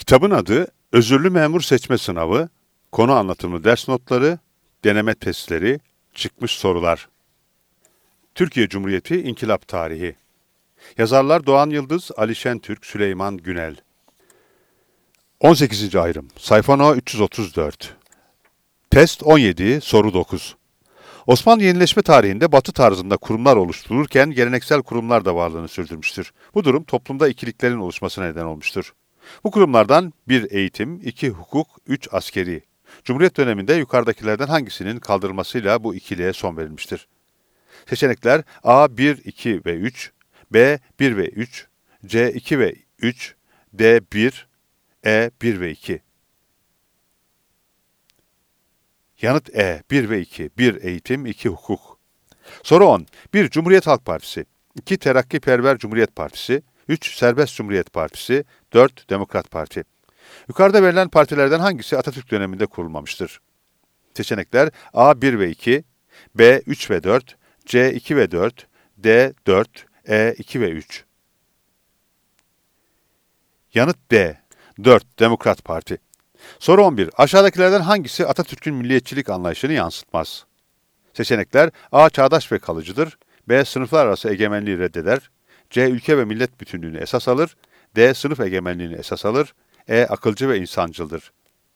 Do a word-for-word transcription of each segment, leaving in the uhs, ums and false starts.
Kitabın adı Özürlü Memur Seçme Sınavı, konu anlatımı ders notları, deneme testleri, çıkmış sorular. Türkiye Cumhuriyeti İnkılap Tarihi. Yazarlar Doğan Yıldız, Ali Şentürk, Süleyman Günel. on sekizinci ayrım. Sayfa no üç yüz otuz dört. Test on yedi, soru dokuz. Osmanlı yenileşme tarihinde Batı tarzında kurumlar oluşturulurken geleneksel kurumlar da varlığını sürdürmüştür. Bu durum toplumda ikiliklerin oluşmasına neden olmuştur. Bu kurumlardan bir eğitim, iki hukuk, üç askeri. Cumhuriyet döneminde yukarıdakilerden hangisinin kaldırılmasıyla bu ikiliğe son verilmiştir? Seçenekler A bir, iki ve üç, B bir ve üç, C iki ve üç, D bir, E bir ve iki. Yanıt E bir ve iki. bir eğitim, iki hukuk. Soru on. bir Cumhuriyet Halk Partisi, iki Terakkiperver Cumhuriyet Partisi, üç Serbest Cumhuriyet Partisi, dört Demokrat Parti. Yukarıda verilen partilerden hangisi Atatürk döneminde kurulmamıştır? Seçenekler A bir ve iki, B üç ve dört, C iki ve dört, D dört, E iki ve üç. Yanıt D. dört Demokrat Parti. Soru on bir. Aşağıdakilerden hangisi Atatürk'ün milliyetçilik anlayışını yansıtmaz? Seçenekler A. Çağdaş ve kalıcıdır, B. Sınıflar arası egemenliği reddeder, C. Ülke ve millet bütünlüğünü esas alır, D. Sınıf egemenliğini esas alır, E. Akılcı ve insancıldır.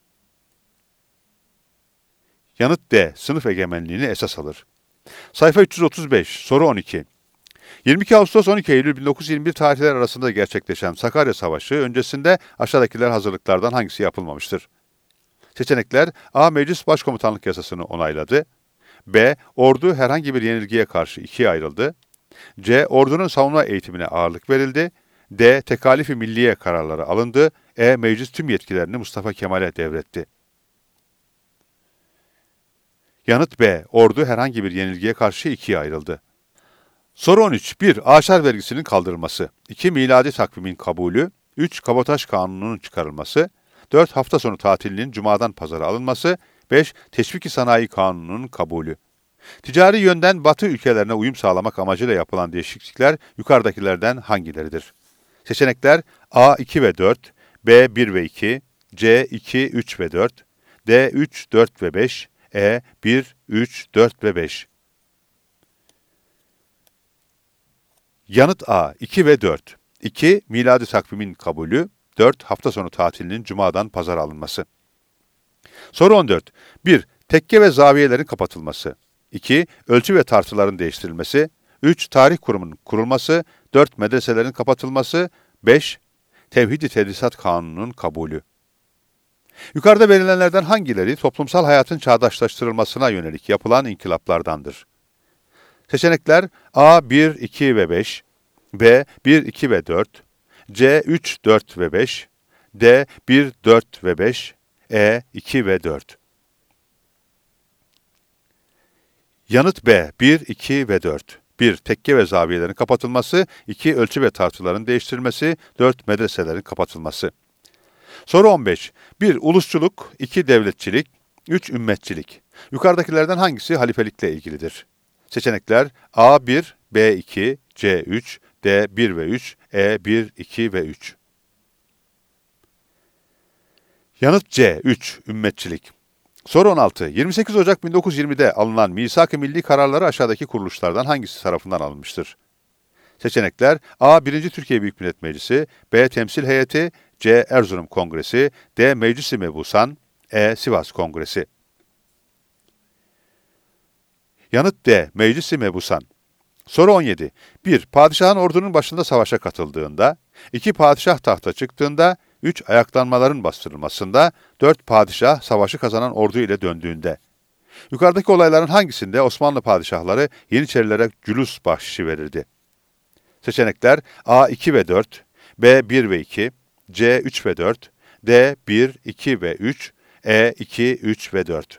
Yanıt D. Sınıf egemenliğini esas alır. Sayfa üç yüz otuz beş. Soru on iki. yirmi iki Ağustos on iki Eylül bin dokuz yüz yirmi bir tarihleri arasında gerçekleşen Sakarya Savaşı öncesinde aşağıdakiler hazırlıklardan hangisi yapılmamıştır? Seçenekler A. Meclis Başkomutanlık Yasasını onayladı, B. Ordu herhangi bir yenilgiye karşı ikiye ayrıldı, C. Ordunun savunma eğitimine ağırlık verildi, D. Tekalifi milliye kararları alındı, E. Meclis tüm yetkilerini Mustafa Kemal'e devretti. Yanıt B. Ordu herhangi bir yenilgiye karşı ikiye ayrıldı. Soru on üç. bir Aşar vergisinin kaldırılması, iki Miladi takvimin kabulü, üç Kabataş kanununun çıkarılması, dört Hafta sonu tatilinin cumadan pazara alınması, beş Teşvik-i Sanayi Kanunu'nun kabulü. Ticari yönden Batı ülkelerine uyum sağlamak amacıyla yapılan değişiklikler yukarıdakilerden hangileridir? Seçenekler A iki ve dört, B bir ve iki, C iki, üç ve dört, D üç, dört ve beş, E bir, üç, dört ve beş. Yanıt A iki ve dört. iki Miladi takvimin kabulü, dört Hafta sonu tatilinin cumadan pazara alınması. Soru on dört. bir Tekke ve zaviyelerin kapatılması, iki Ölçü ve tartıların değiştirilmesi, üç Tarih kurumunun kurulması, dört Medreselerin kapatılması, beş Tevhid-i Tedrisat Kanunu'nun kabulü. Yukarıda verilenlerden hangileri toplumsal hayatın çağdaşlaştırılmasına yönelik yapılan inkılaplardandır? Seçenekler A bir, iki ve beş, B bir, iki ve dört, C üç, dört ve beş, D bir, dört ve beş, E iki ve dört. Yanıt B bir, iki ve dört. bir Tekke ve zaviyelerin kapatılması, iki Ölçü ve tartıların değiştirilmesi, dört Medreselerin kapatılması. Soru on beş. bir Ulusçuluk, iki Devletçilik, üç Ümmetçilik. Yukarıdakilerden hangisi halifelikle ilgilidir? Seçenekler A bir, B iki, C üç, D bir ve üç, E bir, iki ve üç. Yanıt C üç Ümmetçilik. Soru on altı. yirmi sekiz Ocak bin dokuz yüz yirmide alınan Misak-ı Milli kararları aşağıdaki kuruluşlardan hangisi tarafından alınmıştır? Seçenekler A birinci Türkiye Büyük Millet Meclisi, B Temsil Heyeti, C Erzurum Kongresi, D Meclis-i Mebusan, E Sivas Kongresi. Yanıt D Meclis-i Mebusan. Soru on yedi. bir Padişahın ordunun başında savaşa katıldığında, iki Padişah tahta çıktığında, üç Ayaklanmaların bastırılmasında, dört Padişah savaşı kazanan ordu ile döndüğünde. Yukarıdaki olayların hangisinde Osmanlı padişahları Yeniçerilere cülus bahşişi verirdi? Seçenekler A iki ve dört, B bir ve iki, C üç ve dört, D bir, iki ve üç, E iki, üç ve dört.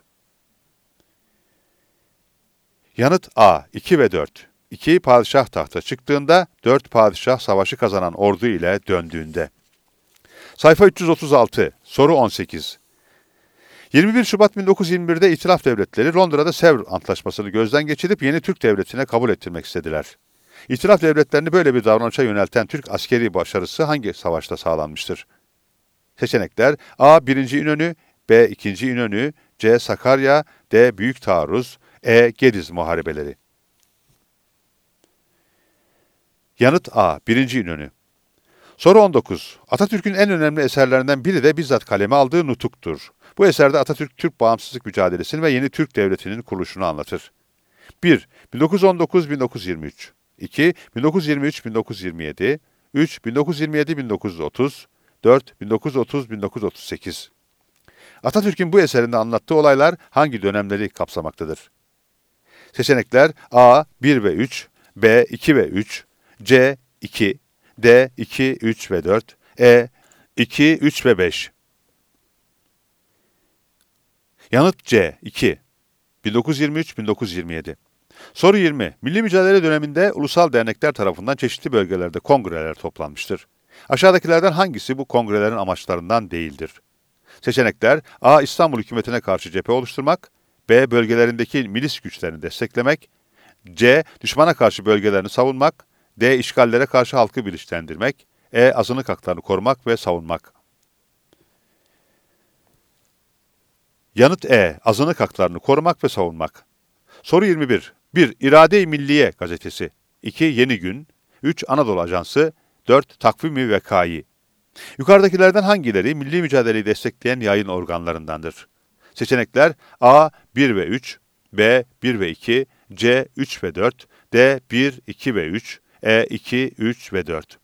Yanıt A iki ve dört. iki Padişah tahta çıktığında, dört Padişah savaşı kazanan ordu ile döndüğünde. Sayfa üç yüz otuz altı. Soru on sekiz. yirmi bir Şubat bin dokuz yüz yirmi birde İtilaf Devletleri Londra'da Sevr Antlaşması'nı gözden geçirip yeni Türk Devleti'ne kabul ettirmek istediler. İtilaf devletlerini böyle bir davranışa yönelten Türk askeri başarısı hangi savaşta sağlanmıştır? Seçenekler A. birinci İnönü, B. ikinci İnönü, C. Sakarya, D. Büyük Taarruz, E. Gediz Muharebeleri. Yanıt A. birinci İnönü. Soru on dokuz. Atatürk'ün en önemli eserlerinden biri de bizzat kaleme aldığı Nutuk'tur. Bu eserde Atatürk, Türk bağımsızlık mücadelesini ve yeni Türk Devleti'nin kuruluşunu anlatır. bir. bin dokuz yüz on dokuz - bin dokuz yüz yirmi üç iki. bin dokuz yüz yirmi üç - bin dokuz yüz yirmi yedi üç. bin dokuz yüz yirmi yedi - bin dokuz yüz otuz dört. bin dokuz yüz otuz - bin dokuz yüz otuz sekiz. Atatürk'ün bu eserinde anlattığı olaylar hangi dönemleri kapsamaktadır? Seçenekler A. bir ve üç, B. iki ve üç, C. iki, D. iki, üç ve dört, E. iki, üç ve beş. Yanıt C. iki. bin dokuz yüz yirmi üç - bin dokuz yüz yirmi yedi. Soru yirmi. Milli mücadele döneminde ulusal dernekler tarafından çeşitli bölgelerde kongreler toplanmıştır. Aşağıdakilerden hangisi bu kongrelerin amaçlarından değildir? Seçenekler A. İstanbul hükümetine karşı cephe oluşturmak, B. Bölgelerindeki milis güçlerini desteklemek, C. Düşmana karşı bölgelerini savunmak, D. İşgallere karşı halkı bilinçlendirmek, E. Azınlık haklarını korumak ve savunmak. Yanıt E. Azınlık haklarını korumak ve savunmak. Soru yirmi bir. bir. İrade-i Milliye gazetesi. iki. Yeni Gün. üç. Anadolu Ajansı. dört. Takvim-i Vekai. Yukarıdakilerden hangileri milli mücadeleyi destekleyen yayın organlarındandır? Seçenekler A. bir ve üç, B. bir ve iki, C. üç ve dört, D. bir, iki ve üç, E. iki, üç ve dört.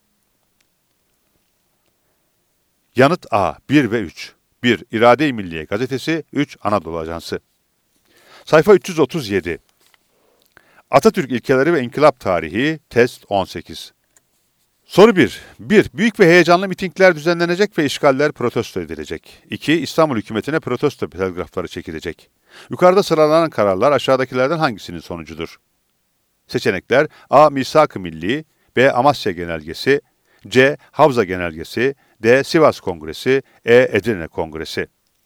Yanıt A. bir ve üç. bir. İrade-i Milliye gazetesi. üç. Anadolu Ajansı. Sayfa üç yüz otuz yedi. Atatürk ilkeleri ve inkılap tarihi. Test on sekiz. Soru bir. bir. Büyük ve heyecanlı mitingler düzenlenecek ve işgaller protesto edilecek. iki. İstanbul hükümetine protesto telgrafları çekilecek. Yukarıda sıralanan kararlar aşağıdakilerden hangisinin sonucudur? Seçenekler A. Misak-ı Milli, B. Amasya Genelgesi, C. Havza Genelgesi, D. Sivas Kongresi, E. Edirne Kongresi.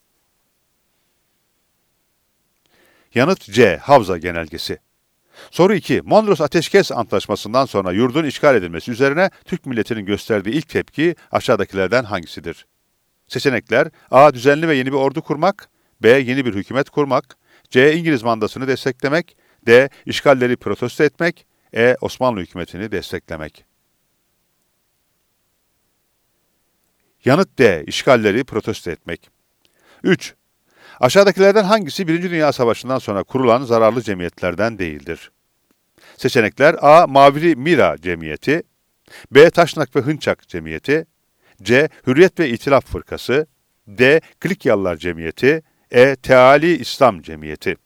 Yanıt C. Havza Genelgesi. Soru iki. Mondros Ateşkes Antlaşması'ndan sonra yurdun işgal edilmesi üzerine Türk milletinin gösterdiği ilk tepki aşağıdakilerden hangisidir? Seçenekler A. Düzenli ve yeni bir ordu kurmak, B. Yeni bir hükümet kurmak, C. İngiliz mandasını desteklemek, D. İşgalleri protesto etmek, E. Osmanlı hükümetini desteklemek. Yanıt D. İşgalleri protesto etmek. üç. Aşağıdakilerden hangisi Birinci Dünya Savaşı'ndan sonra kurulan zararlı cemiyetlerden değildir? Seçenekler A. Mavri Mira Cemiyeti, B. Taşnak ve Hınçak Cemiyeti, C. Hürriyet ve İtilaf Fırkası, D. Klikyalılar Cemiyeti, E. Teali İslam Cemiyeti.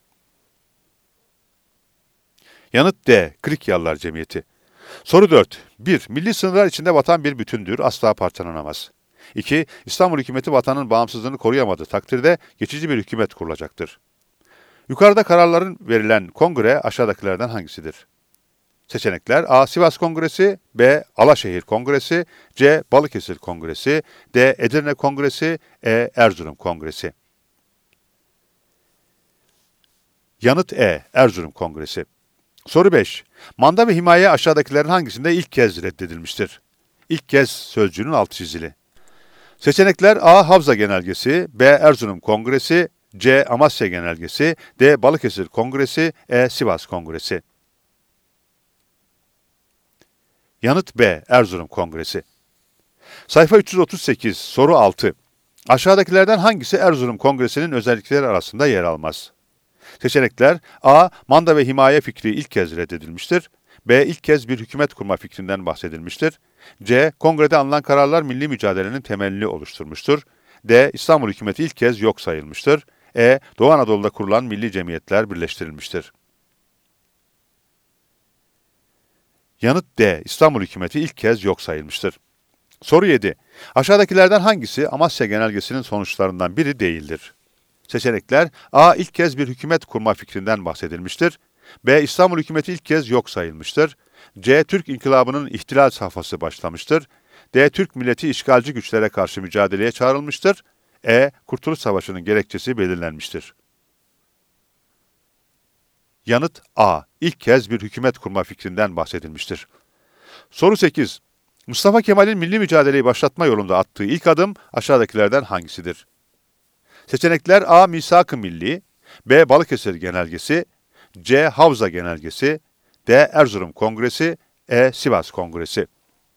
Yanıt D. Klikyalılar Cemiyeti. Soru dört. bir. Milli sınırlar içinde vatan bir bütündür, asla parçalanamaz. iki. İstanbul hükümeti vatanın bağımsızlığını koruyamadığı takdirde geçici bir hükümet kurulacaktır. Yukarıda kararların verilen kongre aşağıdakilerden hangisidir? Seçenekler A. Sivas Kongresi, B. Alaşehir Kongresi, C. Balıkesir Kongresi, D. Edirne Kongresi, E. Erzurum Kongresi. Yanıt E. Erzurum Kongresi. Soru beş. Manda ve himaye aşağıdakilerin hangisinde ilk kez reddedilmiştir? İlk kez sözcüğünün altı çizili. Seçenekler A. Havza Genelgesi, B. Erzurum Kongresi, C. Amasya Genelgesi, D. Balıkesir Kongresi, E. Sivas Kongresi. Yanıt B. Erzurum Kongresi. Sayfa üç yüz otuz sekiz, soru altı. Aşağıdakilerden hangisi Erzurum Kongresi'nin özellikleri arasında yer almaz? Seçenekler A. Manda ve himaye fikri ilk kez reddedilmiştir. B. İlk kez bir hükümet kurma fikrinden bahsedilmiştir. C. Kongrede alınan kararlar milli mücadelenin temelini oluşturmuştur. D. İstanbul hükümeti ilk kez yok sayılmıştır. E. Doğu Anadolu'da kurulan milli cemiyetler birleştirilmiştir. Yanıt D. İstanbul hükümeti ilk kez yok sayılmıştır. Soru yedi. Aşağıdakilerden hangisi Amasya Genelgesi'nin sonuçlarından biri değildir? Seçenekler A. İlk kez bir hükümet kurma fikrinden bahsedilmiştir. B. İstanbul hükümeti ilk kez yok sayılmıştır. C. Türk İnkılabı'nın ihtilal safhası başlamıştır. D. Türk milleti işgalci güçlere karşı mücadeleye çağrılmıştır. E. Kurtuluş Savaşı'nın gerekçesi belirlenmiştir. Yanıt A. İlk kez bir hükümet kurma fikrinden bahsedilmiştir. Soru sekiz. Mustafa Kemal'in milli mücadeleyi başlatma yolunda attığı ilk adım aşağıdakilerden hangisidir? Seçenekler A. Misak-ı Milli, B. Balıkesir Genelgesi, C. Havza Genelgesi, D. Erzurum Kongresi, E. Sivas Kongresi.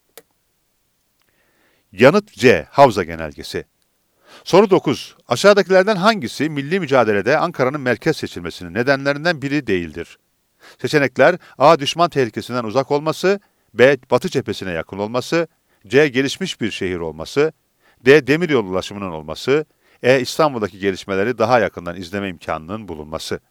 Yanıt C. Havza Genelgesi. Soru dokuz. Aşağıdakilerden hangisi milli mücadelede Ankara'nın merkez seçilmesinin nedenlerinden biri değildir? Seçenekler A. Düşman tehlikesinden uzak olması, B. Batı cephesine yakın olması, C. Gelişmiş bir şehir olması, D. Demiryolu ulaşımının olması, E. İstanbul'daki gelişmeleri daha yakından izleme imkanının bulunması.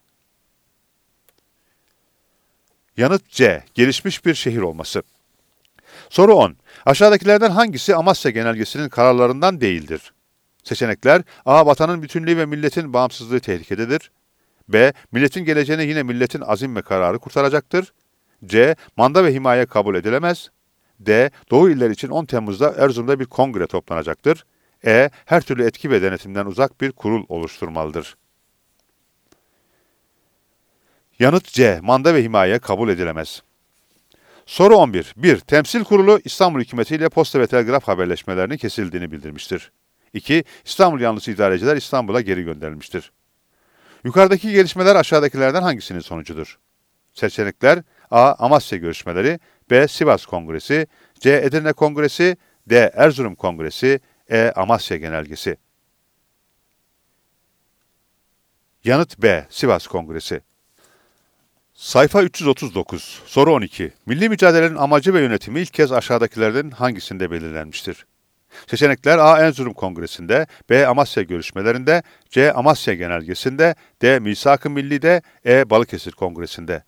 Yanıt C. Gelişmiş bir şehir olması. Soru on. Aşağıdakilerden hangisi Amasya Genelgesi'nin kararlarından değildir? Seçenekler A. Vatanın bütünlüğü ve milletin bağımsızlığı tehlikededir. B. Milletin geleceğini yine milletin azim ve kararı kurtaracaktır. C. Manda ve himaye kabul edilemez. D. Doğu iller için on Temmuz'da Erzurum'da bir kongre toplanacaktır. E. Her türlü etki ve denetimden uzak bir kurul oluşturmalıdır. Yanıt C. Manda ve himaye kabul edilemez. Soru on bir. bir. Temsil Kurulu İstanbul Hükümeti ile posta ve telgraf haberleşmelerinin kesildiğini bildirmiştir. iki. İstanbul yanlısı idareciler İstanbul'a geri gönderilmiştir. Yukarıdaki gelişmeler aşağıdakilerden hangisinin sonucudur? Seçenekler A. Amasya görüşmeleri, B. Sivas Kongresi, C. Edirne Kongresi, D. Erzurum Kongresi, E. Amasya Genelgesi. Yanıt B. Sivas Kongresi. Sayfa üç yüz otuz dokuz. Soru on iki. Milli mücadelenin amacı ve yönetimi ilk kez aşağıdakilerden hangisinde belirlenmiştir? Seçenekler A. Erzurum Kongresi'nde, B. Amasya görüşmelerinde, C. Amasya Genelgesi'nde, D. Misak-ı Milli'de, E. Balıkesir Kongresi'nde.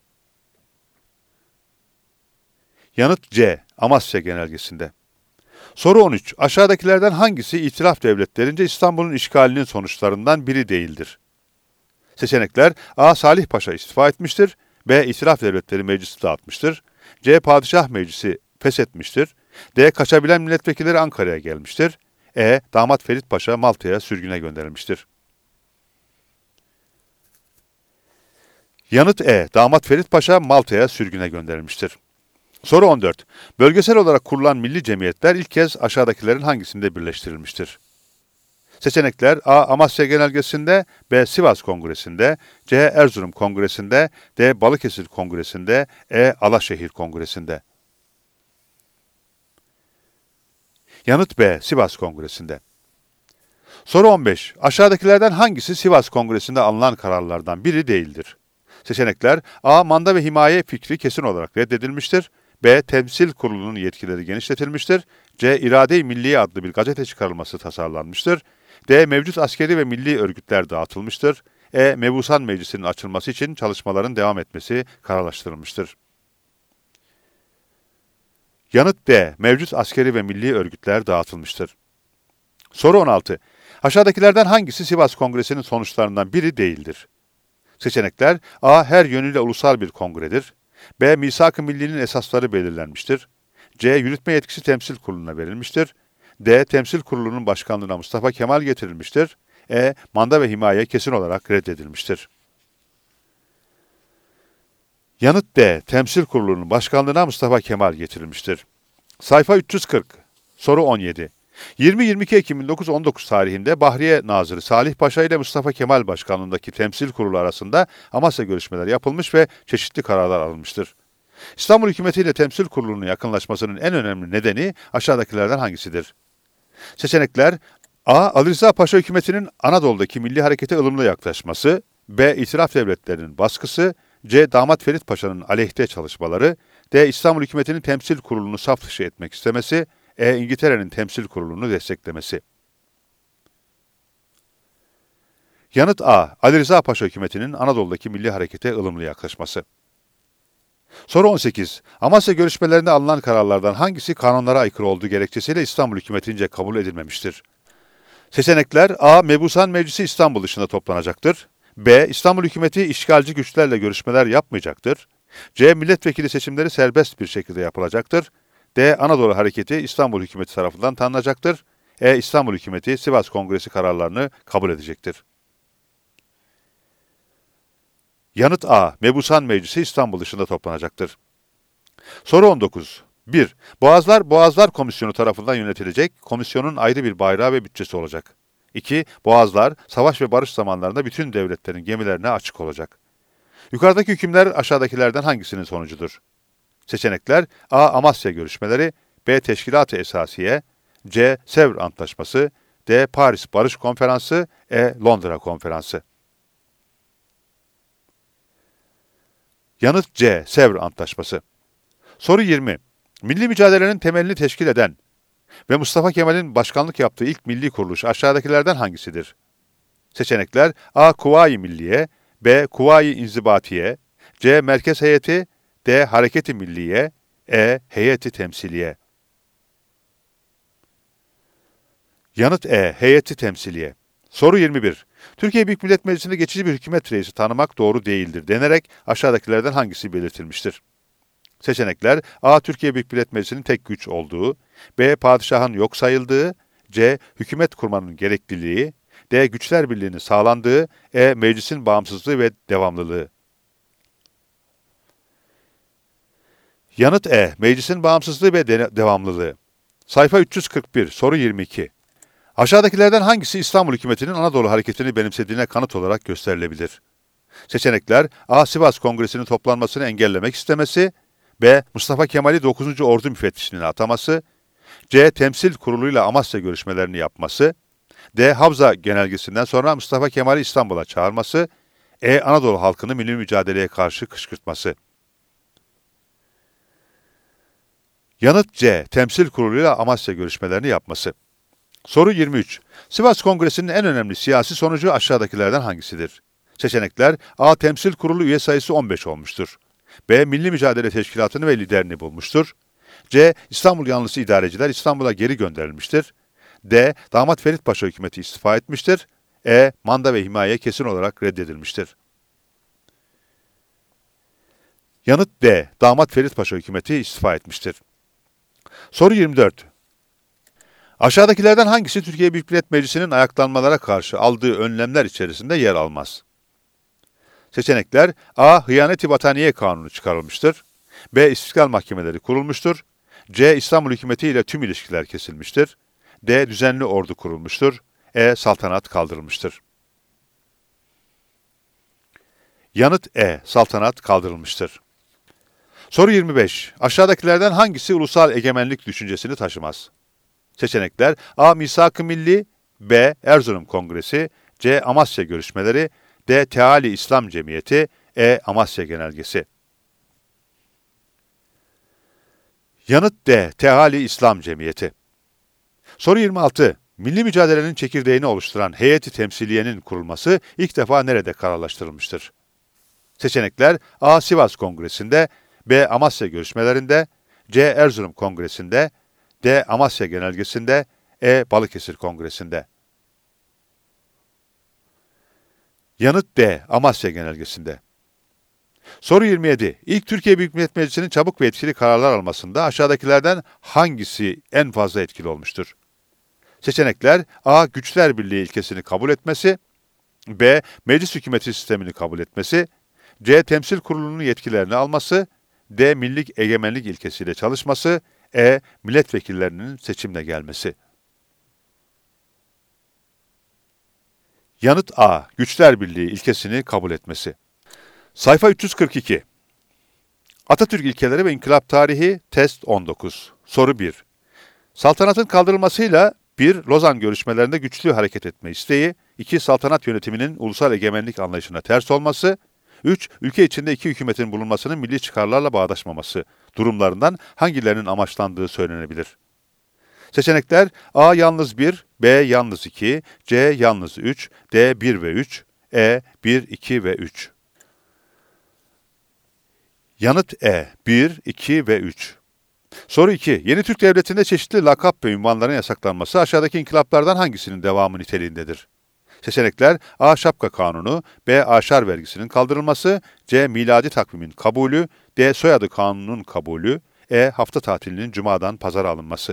Yanıt C. Amasya Genelgesi'nde. Soru on üç. Aşağıdakilerden hangisi İtilaf devletlerince İstanbul'un işgalinin sonuçlarından biri değildir? Seçenekler A. Salih Paşa istifa etmiştir, B. İtilaf devletleri meclisi dağıtmıştır, C. Padişah meclisi feshetmiştir, D. Kaçabilen milletvekilleri Ankara'ya gelmiştir, E. Damat Ferit Paşa Malta'ya sürgüne gönderilmiştir. Yanıt E. Damat Ferit Paşa Malta'ya sürgüne gönderilmiştir. Soru on dört. Bölgesel olarak kurulan milli cemiyetler ilk kez aşağıdakilerin hangisinde birleştirilmiştir? Seçenekler A. Amasya Genelgesi'nde, B. Sivas Kongresi'nde, C. Erzurum Kongresi'nde, D. Balıkesir Kongresi'nde, E. Alaşehir Kongresi'nde. Yanıt B. Sivas Kongresi'nde. Soru on beş. Aşağıdakilerden hangisi Sivas Kongresi'nde alınan kararlardan biri değildir? Seçenekler A. Manda ve himaye fikri kesin olarak reddedilmiştir, B. Temsil Kurulu'nun yetkileri genişletilmiştir, C. İrade-i Milliye adlı bir gazete çıkarılması tasarlanmıştır, D. Mevcut askeri ve milli örgütler dağıtılmıştır, E. Mebusan Meclisi'nin açılması için çalışmaların devam etmesi kararlaştırılmıştır. Yanıt D. Mevcut askeri ve milli örgütler dağıtılmıştır. Soru on altı. Aşağıdakilerden hangisi Sivas Kongresi'nin sonuçlarından biri değildir? Seçenekler A. Her yönüyle ulusal bir kongredir, B. Misak-ı Milli'nin esasları belirlenmiştir, C. Yürütme yetkisi Temsil Kurulu'na verilmiştir, D. Temsil Kurulu'nun başkanlığına Mustafa Kemal getirilmiştir, E. Manda ve himaye kesin olarak reddedilmiştir. Yanıt D. Temsil Kurulu'nun başkanlığına Mustafa Kemal getirilmiştir. Sayfa üç yüz kırk. Soru on yedi. yirmi yirmi iki Ekim bin dokuz yüz on dokuz tarihinde Bahriye Nazırı Salih Paşa ile Mustafa Kemal başkanlığındaki Temsil Kurulu arasında Amasya görüşmeleri yapılmış ve çeşitli kararlar alınmıştır. İstanbul Hükümeti ile Temsil Kurulu'nun yakınlaşmasının en önemli nedeni aşağıdakilerden hangisidir? Seçenekler A. Ali Rıza Paşa hükümetinin Anadolu'daki milli harekete ılımlı yaklaşması, B. İtilaf devletlerinin baskısı, C. Damat Ferit Paşa'nın aleyhte çalışmaları, D. İstanbul Hükümeti'nin Temsil Kurulu'nu saf dışı etmek istemesi, E. İngiltere'nin Temsil Kurulu'nu desteklemesi. Yanıt A. Ali Rıza Paşa hükümetinin Anadolu'daki milli harekete ılımlı yaklaşması. Soru on sekiz. Amasya görüşmelerinde alınan kararlardan hangisi kanunlara aykırı olduğu gerekçesiyle İstanbul hükümetince kabul edilmemiştir? Seçenekler A. Mebusan Meclisi İstanbul dışında toplanacaktır, B. İstanbul hükümeti işgalci güçlerle görüşmeler yapmayacaktır, C. Milletvekili seçimleri serbest bir şekilde yapılacaktır, D. Anadolu Hareketi İstanbul hükümeti tarafından tanınacaktır, E. İstanbul hükümeti Sivas Kongresi kararlarını kabul edecektir. Yanıt A. Mebusan Meclisi İstanbul dışında toplanacaktır. Soru on dokuz. bir. Boğazlar, Boğazlar Komisyonu tarafından yönetilecek, komisyonun ayrı bir bayrağı ve bütçesi olacak. iki. Boğazlar, savaş ve barış zamanlarında bütün devletlerin gemilerine açık olacak. Yukarıdaki hükümler aşağıdakilerden hangisinin sonucudur? Seçenekler: A. Amasya görüşmeleri, B. Teşkilat-ı Esasiye, C. Sevr Antlaşması, D. Paris Barış Konferansı, E. Londra Konferansı. Yanıt C. Sevr Antlaşması. Soru yirmi. Milli mücadelenin temelini teşkil eden ve Mustafa Kemal'in başkanlık yaptığı ilk milli kuruluş aşağıdakilerden hangisidir? Seçenekler: A. Kuvayi Milliye, B. Kuvayi İnzibatiye, C. Merkez Heyeti, D. Hareket-i Milliye, E. Heyeti Temsiliye. Yanıt E. Heyeti Temsiliye. Soru yirmi bir. Türkiye Büyük Millet Meclisi'nde geçici bir hükümet reisi tanımak doğru değildir denerek aşağıdakilerden hangisi belirtilmiştir? Seçenekler: A. Türkiye Büyük Millet Meclisi'nin tek güç olduğu, B. Padişahın yok sayıldığı, C. Hükümet kurmanın gerekliliği, D. Güçler birliğinin sağlandığı, E. Meclisin bağımsızlığı ve devamlılığı. Yanıt E. Meclisin bağımsızlığı ve de devamlılığı. Sayfa üç yüz kırk bir, soru yirmi iki. Aşağıdakilerden hangisi İstanbul hükümetinin Anadolu hareketini benimsediğine kanıt olarak gösterilebilir? Seçenekler: A. Sivas Kongresi'nin toplanmasını engellemek istemesi, B. Mustafa Kemal'i dokuzuncu Ordu müfettişliğine ataması, C. Temsil Kurulu'yla Amasya görüşmelerini yapması, D. Havza genelgesinden sonra Mustafa Kemal'i İstanbul'a çağırması, E. Anadolu halkını milli mücadeleye karşı kışkırtması. Yanıt C. Temsil Kurulu'yla Amasya görüşmelerini yapması. Soru yirmi üç. Sivas Kongresi'nin en önemli siyasi sonucu aşağıdakilerden hangisidir? Seçenekler: A. Temsil Kurulu üye sayısı on beş olmuştur. B. Milli Mücadele Teşkilatı'nı ve liderini bulmuştur. C. İstanbul yanlısı idareciler İstanbul'a geri gönderilmiştir. D. Damat Ferit Paşa hükümeti istifa etmiştir. E. Manda ve himaye kesin olarak reddedilmiştir. Yanıt D. Damat Ferit Paşa hükümeti istifa etmiştir. Soru yirmi dört. Aşağıdakilerden hangisi Türkiye Büyük Millet Meclisi'nin ayaklanmalara karşı aldığı önlemler içerisinde yer almaz? Seçenekler: A. Hıyanet-i Vataniye Kanunu çıkarılmıştır. B. İstiklal Mahkemeleri kurulmuştur. C. İstanbul hükümeti ile tüm ilişkiler kesilmiştir. D. Düzenli ordu kurulmuştur. E. Saltanat kaldırılmıştır. Yanıt E. Saltanat kaldırılmıştır. Soru yirmi beş. Aşağıdakilerden hangisi ulusal egemenlik düşüncesini taşımaz? Seçenekler: A. Misak-ı Milli, B. Erzurum Kongresi, C. Amasya Görüşmeleri, D. Teali İslam Cemiyeti, E. Amasya Genelgesi. Yanıt D. Teali İslam Cemiyeti. Soru yirmi altı. Milli mücadelenin çekirdeğini oluşturan Heyeti Temsiliye'nin kurulması ilk defa nerede kararlaştırılmıştır? Seçenekler: A. Sivas Kongresi'nde, B. Amasya Görüşmelerinde, C. Erzurum Kongresi'nde, D. Amasya Genelgesi'nde, E. Balıkesir Kongresi'nde. Yanıt D. Amasya Genelgesi'nde. Soru yirmi yedi. İlk Türkiye Büyük Millet Meclisi'nin çabuk ve etkili kararlar almasında aşağıdakilerden hangisi en fazla etkili olmuştur? Seçenekler: A. Güçler Birliği ilkesini kabul etmesi, B. Meclis hükümeti sistemini kabul etmesi, C. Temsil Kurulu'nun yetkilerini alması, D. Milli egemenlik ilkesiyle çalışması, E. Milletvekillerinin seçimle gelmesi. Yanıt A. Güçler Birliği ilkesini kabul etmesi. Sayfa üç yüz kırk iki. Atatürk ilkeleri ve inkılap tarihi, test on dokuz. Soru bir. Saltanatın kaldırılmasıyla bir. Lozan görüşmelerinde güçlü hareket etme isteği, iki. Saltanat yönetiminin ulusal egemenlik anlayışına ters olması, üç. Ülke içinde iki hükümetin bulunmasının milli çıkarlarla bağdaşmaması durumlarından hangilerinin amaçlandığı söylenebilir? Seçenekler: A. Yalnız bir, B. Yalnız iki, C. Yalnız üç, D. bir ve üç, E. bir, iki ve üç. Yanıt E. bir, iki ve üç. Soru iki. Yeni Türk Devleti'nde çeşitli lakap ve ünvanların yasaklanması aşağıdaki inkılaplardan hangisinin devamı niteliğindedir? Seçenekler: A. Şapka Kanunu, B. Aşar vergisinin kaldırılması, C. Miladi takvimin kabulü, D. Soyadı Kanunu'nun kabulü, E. Hafta tatilinin cumadan pazara alınması.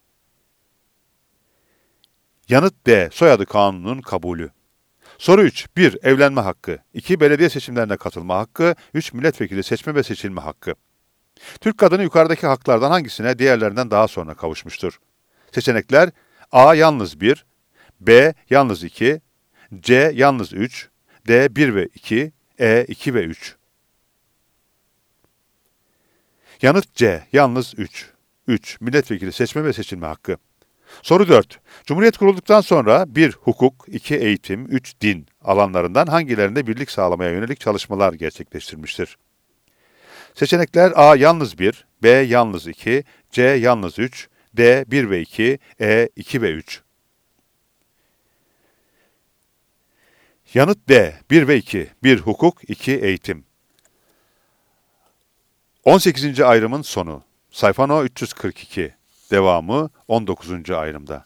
Yanıt D. Soyadı Kanunu'nun kabulü. Soru üç. bir. Evlenme hakkı, iki. Belediye seçimlerine katılma hakkı, üç. Milletvekili seçme ve seçilme hakkı. Türk kadını yukarıdaki haklardan hangisine diğerlerinden daha sonra kavuşmuştur? Seçenekler A. Yalnız bir, B. Yalnız iki, C. Yalnız üç, D. bir ve iki, E. iki ve üç. Yanıt C. Yalnız üç. üç. Milletvekili seçme ve seçilme hakkı. Soru dört. Cumhuriyet kurulduktan sonra bir Hukuk, iki Eğitim, üç Din alanlarından hangilerinde birlik sağlamaya yönelik çalışmalar gerçekleştirmiştir? Seçenekler A. Yalnız bir, B. Yalnız iki, C. Yalnız üç, D. bir ve iki, E. iki ve üç. Yanıt D. bir ve iki. bir Hukuk, iki Eğitim. on sekizinci ayrımın sonu. Sayfa no üç yüz kırk iki. Devamı on dokuzuncu ayrımda.